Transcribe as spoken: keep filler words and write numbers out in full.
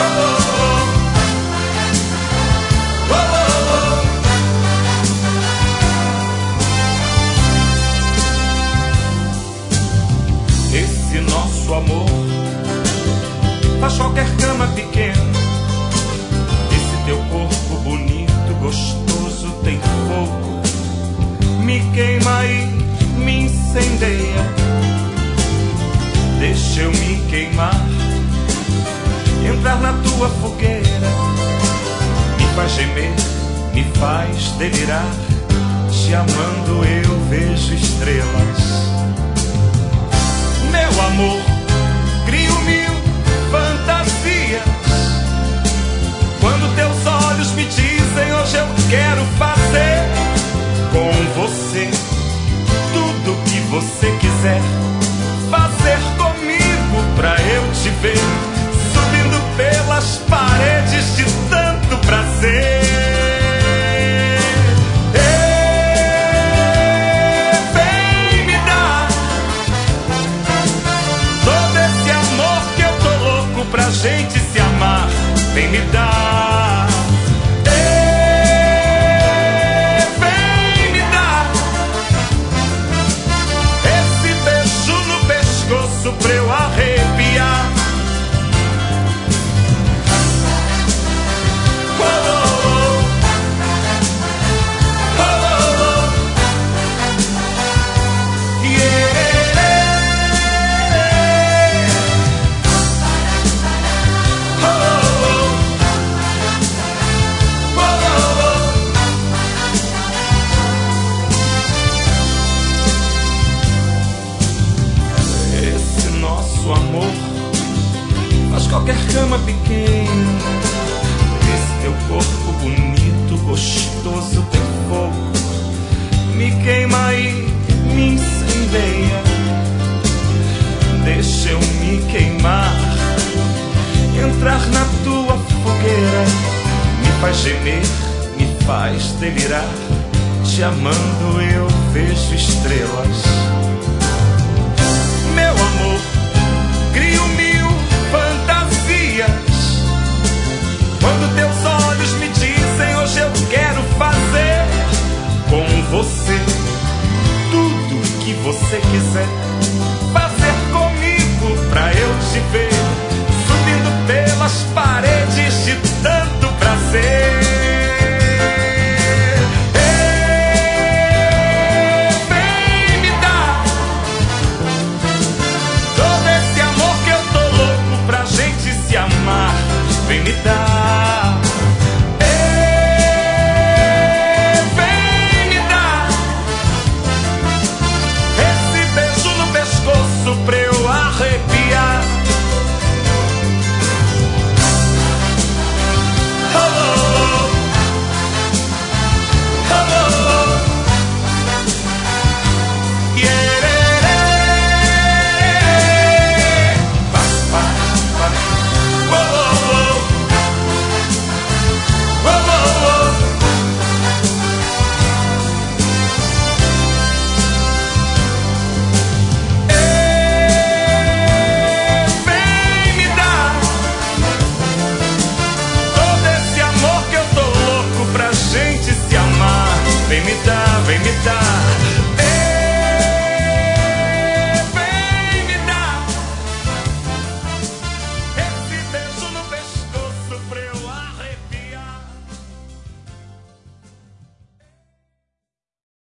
Esse nosso amor faz qualquer cama pequena. Esse teu corpo bonito, gostoso, tem fogo, me queima e me incendeia. Deixa eu me queimar, entrar na tua fogueira. Me faz gemer, me faz delirar. Te amando eu vejo estrelas. Meu amor, crio mil fantasias. Quando teus olhos me dizem hoje eu quero fazer com você tudo que você quiser fazer comigo, pra eu te ver subindo pelas paredes de tanto prazer. Pra gente se amar, vem me dar. Ei, vem me dar esse beijo no pescoço pra eu arrepiar. Oh, oh, oh. Oh, oh, oh. Yeah. Qualquer cama pequena, esse teu corpo bonito, gostoso, tem fogo, me queima e me incendeia. Deixa eu me queimar, entrar na tua fogueira. Me faz gemer, me faz delirar. Te amando eu vejo estrelas. Meu amor, crio mil fantasias. Quando teus olhos me dizem hoje eu quero fazer com você tudo que você quiser fazer comigo, pra eu te ver subindo pelas paredes de tanto prazer. Vem me dar.